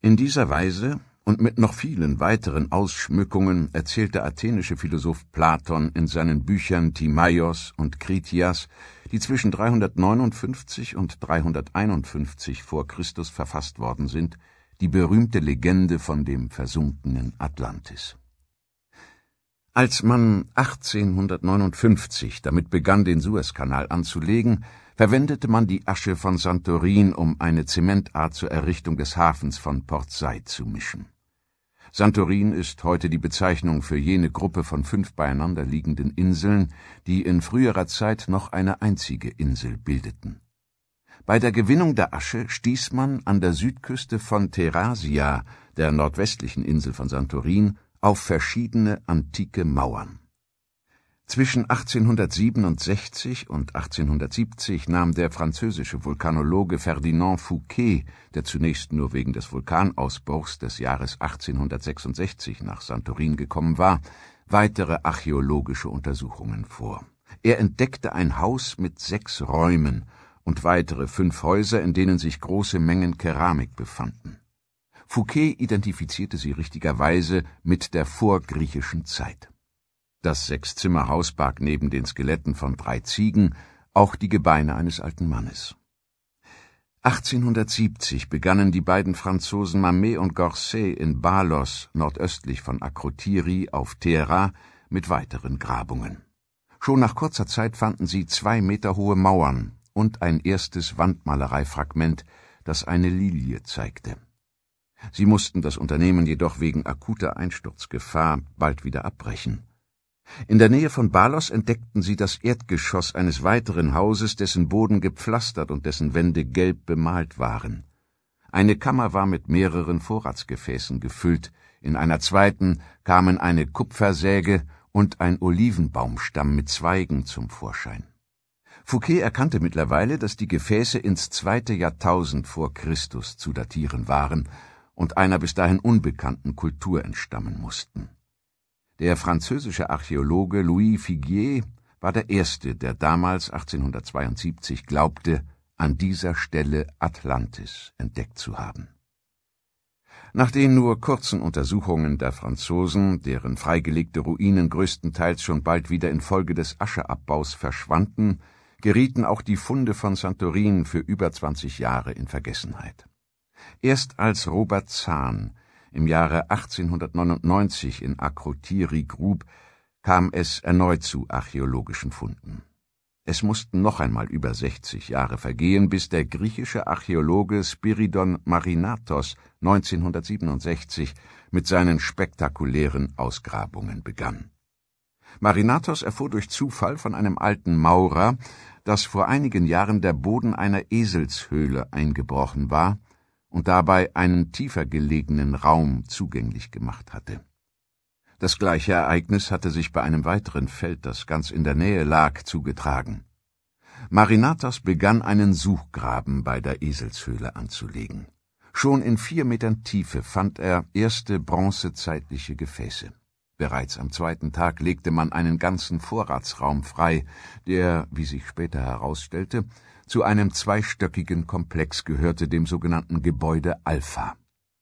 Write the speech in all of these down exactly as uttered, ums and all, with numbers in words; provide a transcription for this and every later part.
In dieser Weise und mit noch vielen weiteren Ausschmückungen erzählt der athenische Philosoph Platon in seinen Büchern Timaios und Kritias, die zwischen dreihundertneunundfünfzig und dreihunderteinundfünfzig vor Christus verfasst worden sind, die berühmte Legende von dem versunkenen Atlantis. Als man achtzehnhundertneunundfünfzig damit begann, den Suezkanal anzulegen, verwendete man die Asche von Santorin, um eine Zementart zur Errichtung des Hafens von Port Said zu mischen. Santorin ist heute die Bezeichnung für jene Gruppe von fünf beieinander liegenden Inseln, die in früherer Zeit noch eine einzige Insel bildeten. Bei der Gewinnung der Asche stieß man an der Südküste von Therasia, der nordwestlichen Insel von Santorin, auf verschiedene antike Mauern. Zwischen achtzehnhundertsiebenundsechzig und achtzehnhundertsiebzig nahm der französische Vulkanologe Ferdinand Fouquet, der zunächst nur wegen des Vulkanausbruchs des Jahres achtzehnhundertsechsundsechzig nach Santorin gekommen war, weitere archäologische Untersuchungen vor. Er entdeckte ein Haus mit sechs Räumen und weitere fünf Häuser, in denen sich große Mengen Keramik befanden. Fouquet identifizierte sie richtigerweise mit der vorgriechischen Zeit. Das Sechszimmerhaus barg neben den Skeletten von drei Ziegen auch die Gebeine eines alten Mannes. achtzehnhundertsiebzig begannen die beiden Franzosen Mamet und Gorset in Balos, nordöstlich von Akrotiri auf Thera, mit weiteren Grabungen. Schon nach kurzer Zeit fanden sie zwei Meter hohe Mauern und ein erstes Wandmalereifragment, das eine Lilie zeigte. Sie mussten das Unternehmen jedoch wegen akuter Einsturzgefahr bald wieder abbrechen. In der Nähe von Balos entdeckten sie das Erdgeschoss eines weiteren Hauses, dessen Boden gepflastert und dessen Wände gelb bemalt waren. Eine Kammer war mit mehreren Vorratsgefäßen gefüllt, in einer zweiten kamen eine Kupfersäge und ein Olivenbaumstamm mit Zweigen zum Vorschein. Fouquet erkannte mittlerweile, dass die Gefäße ins zweite Jahrtausend vor Christus zu datieren waren und einer bis dahin unbekannten Kultur entstammen mussten. Der französische Archäologe Louis Figuier war der Erste, der damals achtzehnhundertzweiundsiebzig glaubte, an dieser Stelle Atlantis entdeckt zu haben. Nach den nur kurzen Untersuchungen der Franzosen, deren freigelegte Ruinen größtenteils schon bald wieder infolge des Ascheabbaus verschwanden, gerieten auch die Funde von Santorin für über zwanzig Jahre in Vergessenheit. Erst als Robert Zahn im Jahre achtzehnhundertneunundneunzig in Akrotiri grub, kam es erneut zu archäologischen Funden. Es mussten noch einmal über sechzig Jahre vergehen, bis der griechische Archäologe Spiridon Marinatos neunzehnhundertsiebenundsechzig mit seinen spektakulären Ausgrabungen begann. Marinatos erfuhr durch Zufall von einem alten Maurer, dass vor einigen Jahren der Boden einer Eselshöhle eingebrochen war und dabei einen tiefer gelegenen Raum zugänglich gemacht hatte. Das gleiche Ereignis hatte sich bei einem weiteren Feld, das ganz in der Nähe lag, zugetragen. Marinatos begann einen Suchgraben bei der Eselshöhle anzulegen. Schon in vier Metern Tiefe fand er erste bronzezeitliche Gefäße. Bereits am zweiten Tag legte man einen ganzen Vorratsraum frei, der, wie sich später herausstellte, zu einem zweistöckigen Komplex gehörte, dem sogenannten Gebäude Alpha.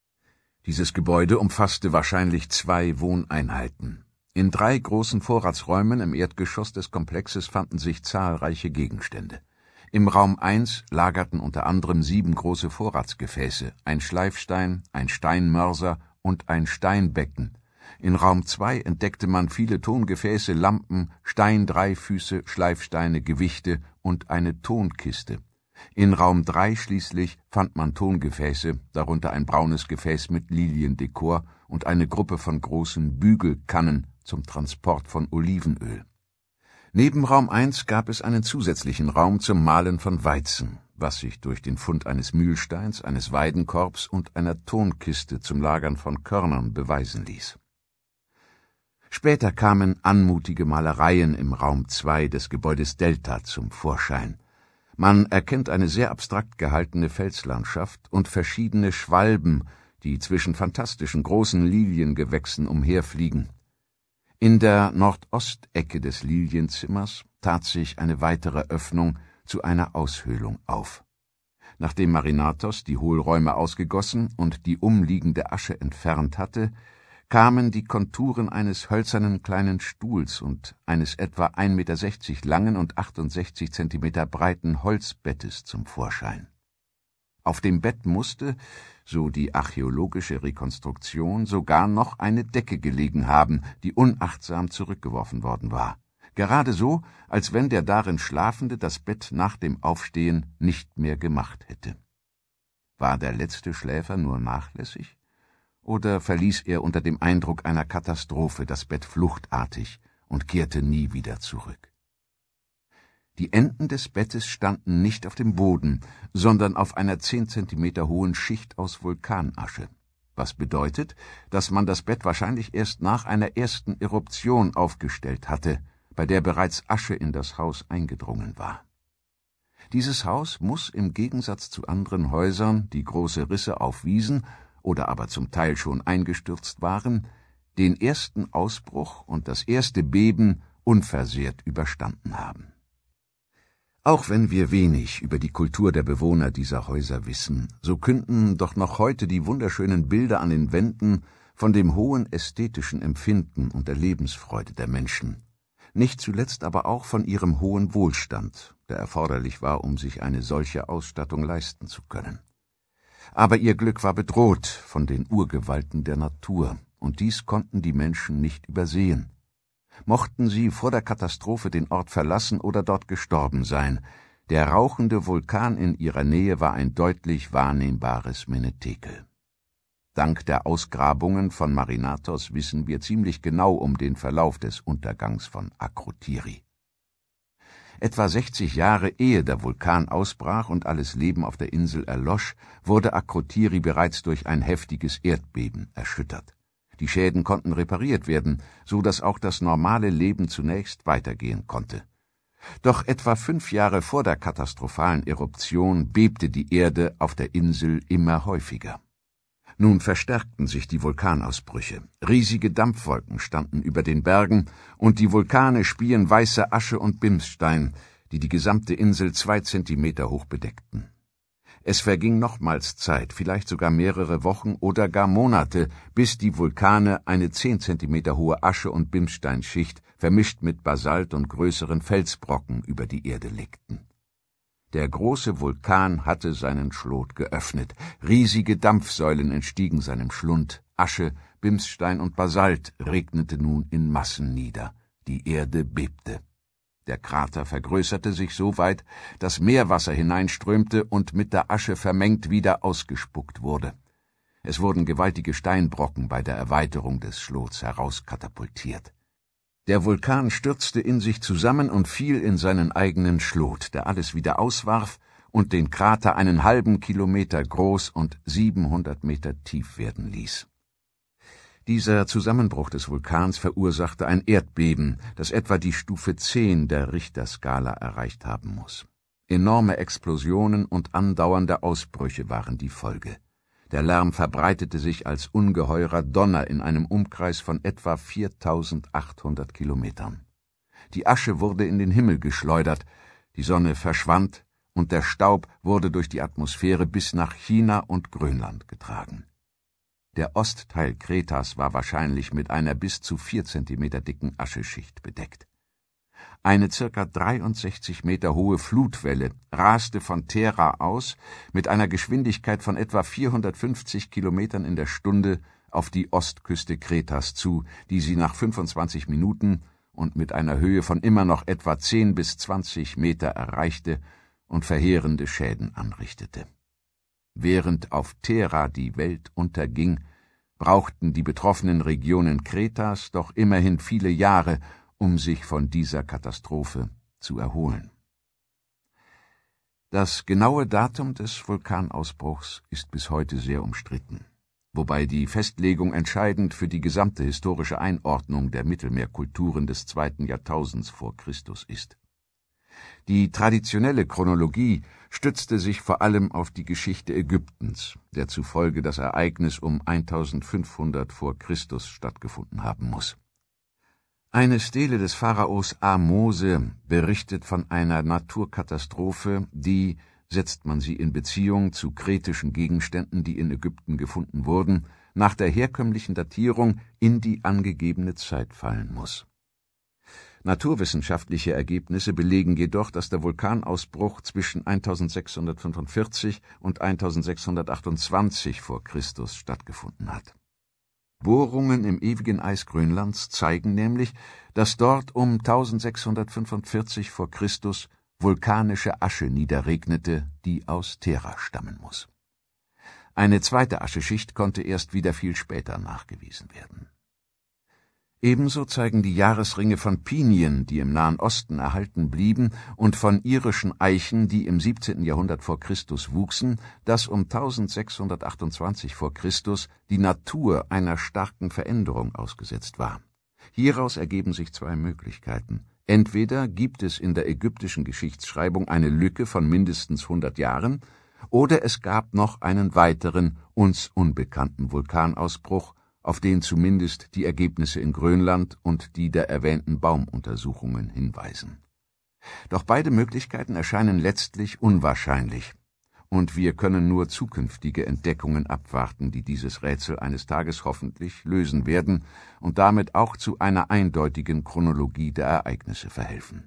Dieses Gebäude umfasste wahrscheinlich zwei Wohneinheiten. In drei großen Vorratsräumen im Erdgeschoss des Komplexes fanden sich zahlreiche Gegenstände. Im Raum eins lagerten unter anderem sieben große Vorratsgefäße, ein Schleifstein, ein Steinmörser und ein Steinbecken. In Raum zwei entdeckte man viele Tongefäße, Lampen, Steindreifüße, Schleifsteine, Gewichte und eine Tonkiste. In Raum drei schließlich fand man Tongefäße, darunter ein braunes Gefäß mit Liliendekor und eine Gruppe von großen Bügelkannen zum Transport von Olivenöl. Neben Raum eins gab es einen zusätzlichen Raum zum Mahlen von Weizen, was sich durch den Fund eines Mühlsteins, eines Weidenkorbs und einer Tonkiste zum Lagern von Körnern beweisen ließ. Später kamen anmutige Malereien im Raum zwei des Gebäudes Delta zum Vorschein. Man erkennt eine sehr abstrakt gehaltene Felslandschaft und verschiedene Schwalben, die zwischen fantastischen großen Liliengewächsen umherfliegen. In der Nordostecke des Lilienzimmers tat sich eine weitere Öffnung zu einer Aushöhlung auf. Nachdem Marinatos die Hohlräume ausgegossen und die umliegende Asche entfernt hatte, kamen die Konturen eines hölzernen kleinen Stuhls und eines etwa ein Meter sechzig langen und achtundsechzig Zentimeter breiten Holzbettes zum Vorschein. Auf dem Bett musste, so die archäologische Rekonstruktion, sogar noch eine Decke gelegen haben, die unachtsam zurückgeworfen worden war. Gerade so, als wenn der darin Schlafende das Bett nach dem Aufstehen nicht mehr gemacht hätte. War der letzte Schläfer nur nachlässig? Oder verließ er unter dem Eindruck einer Katastrophe das Bett fluchtartig und kehrte nie wieder zurück? Die Enden des Bettes standen nicht auf dem Boden, sondern auf einer zehn Zentimeter hohen Schicht aus Vulkanasche, was bedeutet, dass man das Bett wahrscheinlich erst nach einer ersten Eruption aufgestellt hatte, bei der bereits Asche in das Haus eingedrungen war. Dieses Haus muss im Gegensatz zu anderen Häusern, die große Risse aufwiesen oder aber zum Teil schon eingestürzt waren, den ersten Ausbruch und das erste Beben unversehrt überstanden haben. Auch wenn wir wenig über die Kultur der Bewohner dieser Häuser wissen, so künden doch noch heute die wunderschönen Bilder an den Wänden von dem hohen ästhetischen Empfinden und der Lebensfreude der Menschen, nicht zuletzt aber auch von ihrem hohen Wohlstand, der erforderlich war, um sich eine solche Ausstattung leisten zu können. Aber ihr Glück war bedroht von den Urgewalten der Natur, und dies konnten die Menschen nicht übersehen. Mochten sie vor der Katastrophe den Ort verlassen oder dort gestorben sein, der rauchende Vulkan in ihrer Nähe war ein deutlich wahrnehmbares Menetekel. Dank der Ausgrabungen von Marinatos wissen wir ziemlich genau um den Verlauf des Untergangs von Akrotiri. Etwa sechzig Jahre ehe der Vulkan ausbrach und alles Leben auf der Insel erlosch, wurde Akrotiri bereits durch ein heftiges Erdbeben erschüttert. Die Schäden konnten repariert werden, so dass auch das normale Leben zunächst weitergehen konnte. Doch etwa fünf Jahre vor der katastrophalen Eruption bebte die Erde auf der Insel immer häufiger. Nun verstärkten sich die Vulkanausbrüche. Riesige Dampfwolken standen über den Bergen, und die Vulkane spien weiße Asche und Bimsstein, die die gesamte Insel zwei Zentimeter hoch bedeckten. Es verging nochmals Zeit, vielleicht sogar mehrere Wochen oder gar Monate, bis die Vulkane eine zehn Zentimeter hohe Asche- und Bimssteinschicht vermischt mit Basalt und größeren Felsbrocken über die Erde legten. Der große Vulkan hatte seinen Schlot geöffnet. Riesige Dampfsäulen entstiegen seinem Schlund. Asche, Bimsstein und Basalt regnete nun in Massen nieder. Die Erde bebte. Der Krater vergrößerte sich so weit, dass Meerwasser hineinströmte und mit der Asche vermengt wieder ausgespuckt wurde. Es wurden gewaltige Steinbrocken bei der Erweiterung des Schlots herauskatapultiert. Der Vulkan stürzte in sich zusammen und fiel in seinen eigenen Schlot, der alles wieder auswarf und den Krater einen halben Kilometer groß und siebenhundert Meter tief werden ließ. Dieser Zusammenbruch des Vulkans verursachte ein Erdbeben, das etwa die Stufe zehn der Richterskala erreicht haben muss. Enorme Explosionen und andauernde Ausbrüche waren die Folge. Der Lärm verbreitete sich als ungeheurer Donner in einem Umkreis von etwa viertausendachthundert Kilometern. Die Asche wurde in den Himmel geschleudert, die Sonne verschwand und der Staub wurde durch die Atmosphäre bis nach China und Grönland getragen. Der Ostteil Kretas war wahrscheinlich mit einer bis zu vier Zentimeter dicken Ascheschicht bedeckt. Eine circa dreiundsechzig Meter hohe Flutwelle raste von Thera aus mit einer Geschwindigkeit von etwa vierhundertfünfzig Kilometern in der Stunde auf die Ostküste Kretas zu, die sie nach fünfundzwanzig Minuten und mit einer Höhe von immer noch etwa zehn bis zwanzig Meter erreichte und verheerende Schäden anrichtete. Während auf Thera die Welt unterging, brauchten die betroffenen Regionen Kretas doch immerhin viele Jahre, um sich von dieser Katastrophe zu erholen. Das genaue Datum des Vulkanausbruchs ist bis heute sehr umstritten, wobei die Festlegung entscheidend für die gesamte historische Einordnung der Mittelmeerkulturen des zweiten Jahrtausends vor Christus ist. Die traditionelle Chronologie stützte sich vor allem auf die Geschichte Ägyptens, der zufolge das Ereignis um eintausendfünfhundert vor Christus stattgefunden haben muss. Eine Stele des Pharaos Ahmose berichtet von einer Naturkatastrophe, die, setzt man sie in Beziehung zu kretischen Gegenständen, die in Ägypten gefunden wurden, nach der herkömmlichen Datierung in die angegebene Zeit fallen muss. Naturwissenschaftliche Ergebnisse belegen jedoch, dass der Vulkanausbruch zwischen eintausendsechshundertfünfundvierzig und eintausendsechshundertachtundzwanzig vor Christus stattgefunden hat. Bohrungen im ewigen Eis Grönlands zeigen nämlich, dass dort um eintausendsechshundertfünfundvierzig vor Christus vulkanische Asche niederregnete, die aus Thera stammen muss. Eine zweite Ascheschicht konnte erst wieder viel später nachgewiesen werden. Ebenso zeigen die Jahresringe von Pinien, die im Nahen Osten erhalten blieben, und von irischen Eichen, die im siebzehnten Jahrhundert vor Christus wuchsen, dass um eintausendsechshundertachtundzwanzig vor Christus die Natur einer starken Veränderung ausgesetzt war. Hieraus ergeben sich zwei Möglichkeiten. Entweder gibt es in der ägyptischen Geschichtsschreibung eine Lücke von mindestens hundert Jahren, oder es gab noch einen weiteren, uns unbekannten Vulkanausbruch, auf den zumindest die Ergebnisse in Grönland und die der erwähnten Baumuntersuchungen hinweisen. Doch beide Möglichkeiten erscheinen letztlich unwahrscheinlich, und wir können nur zukünftige Entdeckungen abwarten, die dieses Rätsel eines Tages hoffentlich lösen werden und damit auch zu einer eindeutigen Chronologie der Ereignisse verhelfen.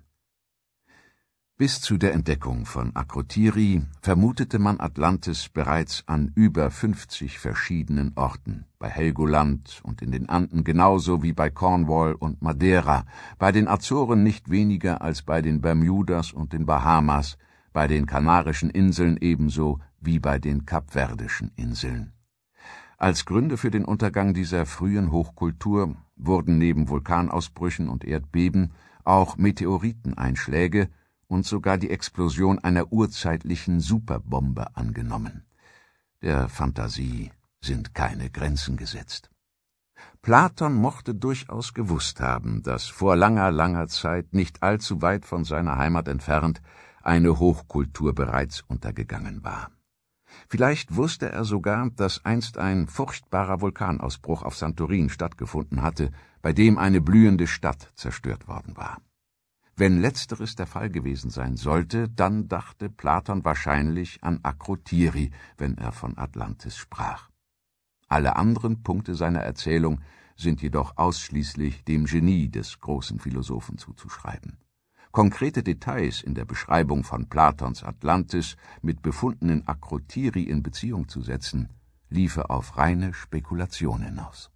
Bis zu der Entdeckung von Akrotiri vermutete man Atlantis bereits an über fünfzig verschiedenen Orten, bei Helgoland und in den Anden genauso wie bei Cornwall und Madeira, bei den Azoren nicht weniger als bei den Bermudas und den Bahamas, bei den Kanarischen Inseln ebenso wie bei den Kapverdischen Inseln. Als Gründe für den Untergang dieser frühen Hochkultur wurden neben Vulkanausbrüchen und Erdbeben auch Meteoriteneinschläge und sogar die Explosion einer urzeitlichen Superbombe angenommen. Der Fantasie sind keine Grenzen gesetzt. Platon mochte durchaus gewusst haben, dass vor langer, langer Zeit, nicht allzu weit von seiner Heimat entfernt, eine Hochkultur bereits untergegangen war. Vielleicht wusste er sogar, dass einst ein furchtbarer Vulkanausbruch auf Santorin stattgefunden hatte, bei dem eine blühende Stadt zerstört worden war. Wenn letzteres der Fall gewesen sein sollte, dann dachte Platon wahrscheinlich an Akrotiri, wenn er von Atlantis sprach. Alle anderen Punkte seiner Erzählung sind jedoch ausschließlich dem Genie des großen Philosophen zuzuschreiben. Konkrete Details in der Beschreibung von Platons Atlantis mit Befunden in Akrotiri in Beziehung zu setzen, liefe auf reine Spekulation hinaus.